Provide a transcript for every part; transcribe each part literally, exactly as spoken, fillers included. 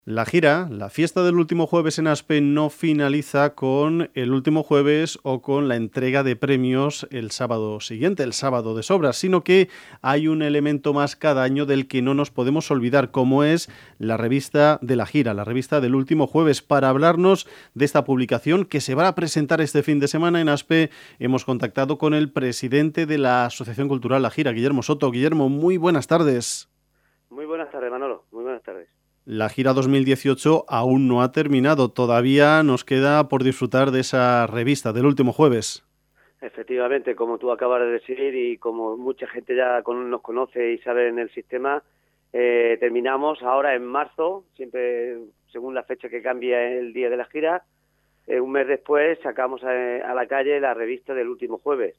La gira, la fiesta del último jueves en Aspe no finaliza con el último jueves o con la entrega de premios el sábado siguiente, el sábado de sobras, sino que hay un elemento más cada año del que no nos podemos olvidar, como es la revista de la gira, la revista del último jueves. Para hablarnos de esta publicación que se va a presentar este fin de semana en Aspe, hemos contactado con el presidente de la Asociación Cultural La Gira, Guillermo Soto. Guillermo, muy buenas tardes. Muy buenas tardes, Manolo. Muy buenas tardes. La gira dos mil dieciocho aún no ha terminado, todavía nos queda por disfrutar de esa revista del último jueves. Efectivamente, como tú acabas de decir y como mucha gente ya nos conoce y sabe en el sistema, eh, terminamos ahora en marzo, siempre según la fecha que cambia el día de la gira, eh, un mes después sacamos a, a la calle la revista del último jueves,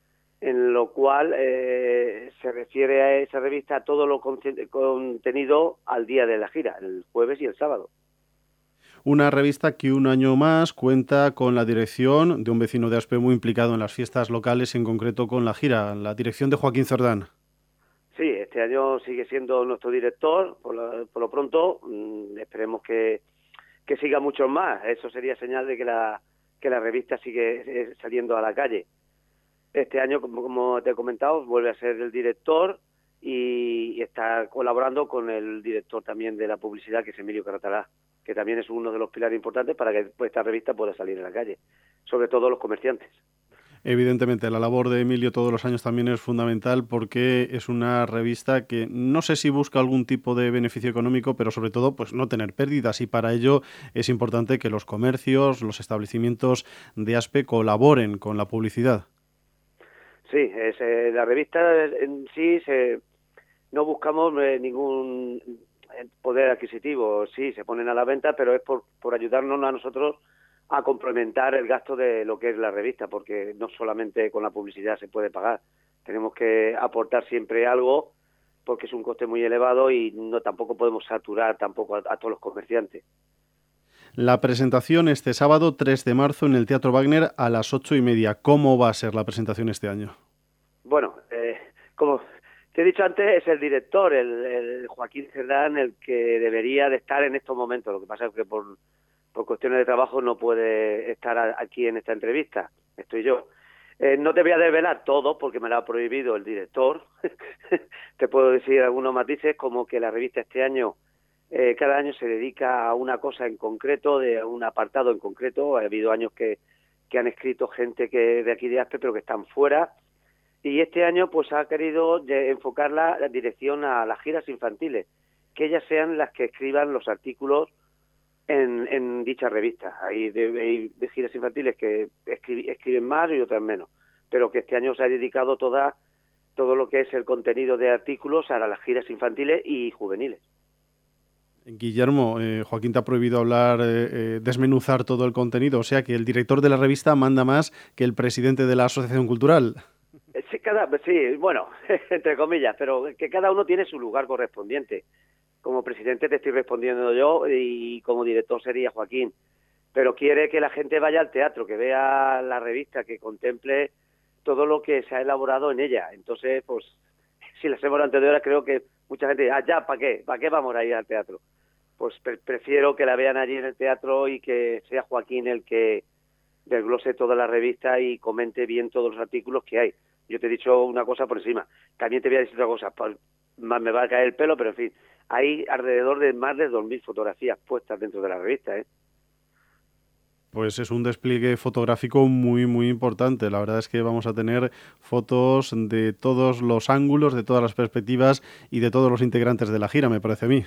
en lo cual eh, se refiere a esa revista a todo lo con, contenido al día de la gira, el jueves y el sábado. Una revista que un año más cuenta con la dirección de un vecino de Aspe muy implicado en las fiestas locales, en concreto con la gira, la dirección de Joaquín Cerdán. Sí, este año sigue siendo nuestro director, por lo, por lo pronto, mmm, esperemos que, que siga mucho más, eso sería señal de que la, que la revista sigue eh, saliendo a la calle. Este año, como, como te he comentado, vuelve a ser el director y, y está colaborando con el director también de la publicidad, que es Emilio Carratalá, que también es uno de los pilares importantes para que esta revista pueda salir a la calle, sobre todo los comerciantes. Evidentemente, la labor de Emilio todos los años también es fundamental porque es una revista que no sé si busca algún tipo de beneficio económico, pero sobre todo pues no tener pérdidas, y para ello es importante que los comercios, los establecimientos de Aspe colaboren con la publicidad. Sí, es, eh, la revista en sí se, no buscamos eh, ningún poder adquisitivo, sí, se ponen a la venta, pero es por, por ayudarnos a nosotros a complementar el gasto de lo que es la revista, porque no solamente con la publicidad se puede pagar, tenemos que aportar siempre algo, porque es un coste muy elevado y no tampoco podemos saturar tampoco a, a todos los comerciantes. La presentación este sábado tres de marzo en el Teatro Wagner a las ocho y media. ¿Cómo va a ser la presentación este año? Bueno, eh, como te he dicho antes, es el director, el, el Joaquín Cerdán, el que debería de estar en estos momentos. Lo que pasa es que por, por cuestiones de trabajo no puede estar a, aquí en esta entrevista. Estoy yo. Eh, no te voy a desvelar todo porque me lo ha prohibido el director. Te puedo decir algunos matices, como que la revista este año, eh, cada año se dedica a una cosa en concreto, de un apartado en concreto. Ha habido años que, que han escrito gente que de aquí de Aspe, pero que están fuera. Y este año pues ha querido enfocar la, la dirección a las giras infantiles, que ellas sean las que escriban los artículos en, en dicha revista. Hay de, hay de giras infantiles que escri, escriben más y otras menos, pero que este año se ha dedicado toda, todo lo que es el contenido de artículos a las giras infantiles y juveniles. Guillermo, eh, Joaquín te ha prohibido hablar, eh, eh, desmenuzar todo el contenido, o sea que el director de la revista manda más que el presidente de la Asociación Cultural. Sí, cada, sí, bueno, entre comillas, pero que cada uno tiene su lugar correspondiente. Como presidente te estoy respondiendo yo y como director sería Joaquín. Pero quiere que la gente vaya al teatro, que vea la revista, que contemple todo lo que se ha elaborado en ella. Entonces, pues, si la hacemos antes de hora, creo que mucha gente dirá, ah, ya, ¿para qué? ¿Para qué vamos a ir al teatro? Pues pre prefiero que la vean allí en el teatro y que sea Joaquín el que desglose toda la revista y comente bien todos los artículos que hay. Yo te he dicho una cosa por encima, también te voy a decir otra cosa, más me va a caer el pelo, pero en fin, hay alrededor de más de dos mil fotografías puestas dentro de la revista, ¿eh? Pues es un despliegue fotográfico muy, muy importante. La verdad es que vamos a tener fotos de todos los ángulos, de todas las perspectivas y de todos los integrantes de la gira, me parece a mí.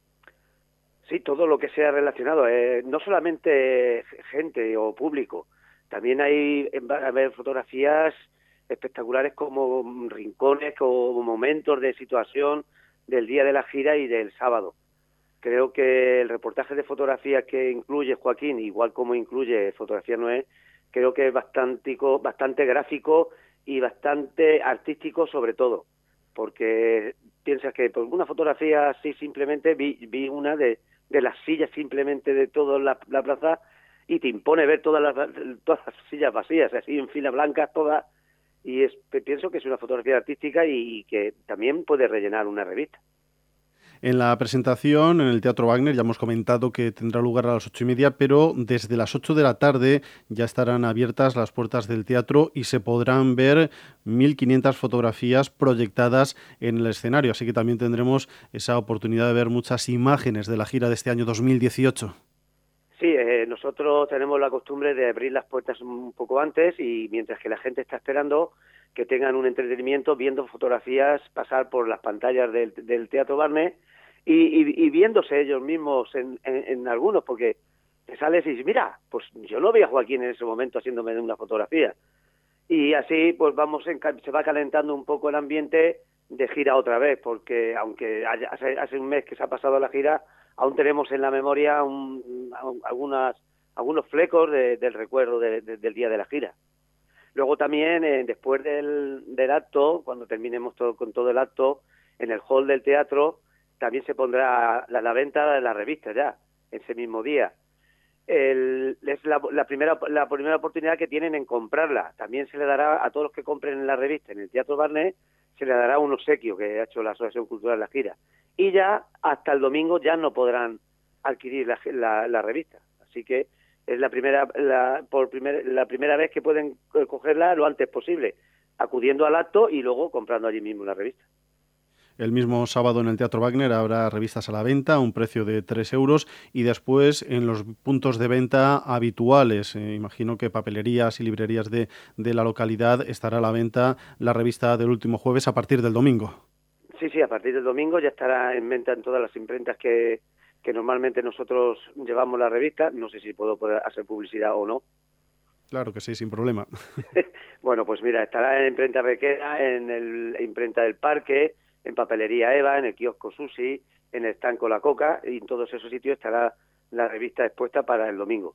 Sí, todo lo que sea relacionado, eh, no solamente gente o público, también hay va a haber fotografías espectaculares como rincones o momentos de situación del día de la gira y del sábado. Creo que el reportaje de fotografías que incluye Joaquín, igual como incluye Fotografía Noé, creo que es bastante, bastante gráfico y bastante artístico sobre todo, porque piensas que por una fotografía así simplemente vi, vi una de, de las sillas simplemente de toda la, la plaza y te impone ver todas las, todas las sillas vacías, así en fila blanca todas, y es, pienso que es una fotografía artística y, y que también puede rellenar una revista. En la presentación en el Teatro Wagner ya hemos comentado que tendrá lugar a las ocho y media, pero desde las ocho de la tarde ya estarán abiertas las puertas del teatro y se podrán ver mil quinientas fotografías proyectadas en el escenario, así que también tendremos esa oportunidad de ver muchas imágenes de la gira de este año dos mil dieciocho. Sí, eh, nosotros tenemos la costumbre de abrir las puertas un poco antes y mientras que la gente está esperando que tengan un entretenimiento viendo fotografías pasar por las pantallas del, del Teatro Wagner y, y, y viéndose ellos mismos en, en, en algunos, porque te sales y dices, mira, pues yo no vi a Joaquín en ese momento haciéndome una fotografía. Y así pues vamos en, se va calentando un poco el ambiente de gira otra vez, porque aunque haya, hace, hace un mes que se ha pasado la gira, aún tenemos en la memoria un, un, algunas, algunos flecos de, del recuerdo de, de, del día de la gira. Luego también, eh, después del, del acto, cuando terminemos todo, con todo el acto, en el hall del teatro, también se pondrá la, la venta de la revista ya, ese mismo día. El, es la, la, primera, la primera oportunidad que tienen en comprarla. También se le dará a todos los que compren la revista en el Teatro Wagner, se le dará un obsequio que ha hecho la Asociación Cultural de la Gira. Y ya hasta el domingo ya no podrán adquirir la, la, la revista. Así que es la primera la, por primer, la primera vez que pueden cogerla lo antes posible, acudiendo al acto y luego comprando allí mismo la revista. El mismo sábado en el Teatro Wagner habrá revistas a la venta a un precio de tres euros y después en los puntos de venta habituales, eh, imagino que papelerías y librerías de, de la localidad, estará a la venta la revista del último jueves a partir del domingo. Sí, sí, a partir del domingo ya estará en venta en todas las imprentas que, que normalmente nosotros llevamos la revista. No sé si puedo poder hacer publicidad o no. Claro que sí, sin problema. Bueno, pues mira, estará en imprenta Requena, en el imprenta del Parque, en papelería Eva, en el kiosco Susi, en el estanco La Coca, y en todos esos sitios estará la revista expuesta para el domingo.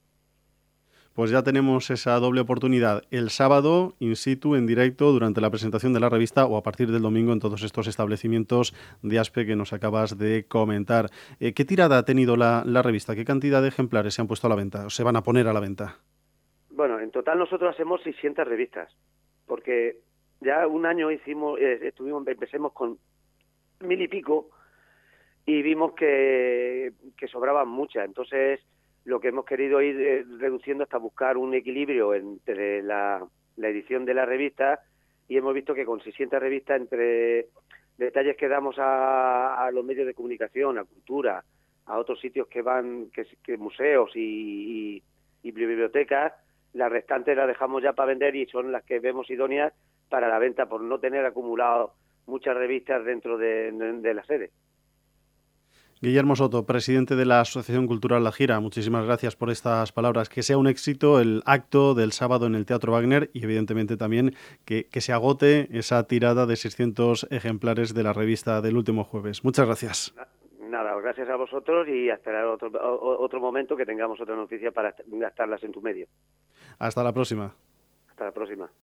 Pues ya tenemos esa doble oportunidad, el sábado in situ, en directo, durante la presentación de la revista, o a partir del domingo en todos estos establecimientos de Aspe que nos acabas de comentar. Eh, ¿Qué tirada ha tenido la, la revista? ¿Qué cantidad de ejemplares se han puesto a la venta o se van a poner a la venta? Bueno, en total nosotros hacemos seiscientas revistas, porque ya un año hicimos, eh, estuvimos, empecemos con mil y pico y vimos que, que sobraban muchas. Entonces, lo que hemos querido ir eh, reduciendo hasta buscar un equilibrio entre la, la edición de la revista y hemos visto que con seiscientas revistas, entre detalles que damos a, a los medios de comunicación, a cultura, a otros sitios que van, que, que museos y, y, y bibliotecas, las restantes las dejamos ya para vender y son las que vemos idóneas para la venta por no tener acumulado muchas revistas dentro de, de, de la sede. Guillermo Soto, presidente de la Asociación Cultural La Gira, muchísimas gracias por estas palabras. Que sea un éxito el acto del sábado en el Teatro Wagner y evidentemente también que, que se agote esa tirada de seiscientos ejemplares de la revista del último jueves. Muchas gracias. Nada, gracias a vosotros y hasta otro, otro momento que tengamos otra noticia para gastarlas en tu medio. Hasta la próxima. Hasta la próxima.